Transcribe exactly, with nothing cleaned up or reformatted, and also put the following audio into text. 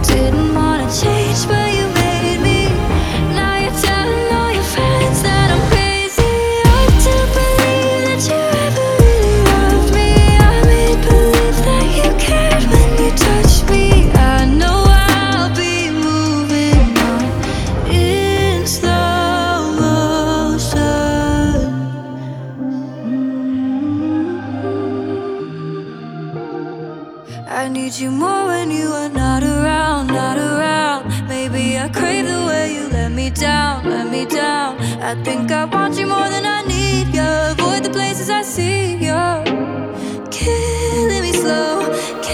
Didn't wanna change, but you made me. Now you're telling all your friends that I'm crazy. Hard to believe that you ever really loved me. I made believe that you cared when you touched me. I know I'll be moving on in slow motion. I need you more when you are not around, not around. Maybe I crave the way you let me down, let me down. I think I want you more than I need you. Avoid the places I see you. Killing me slow,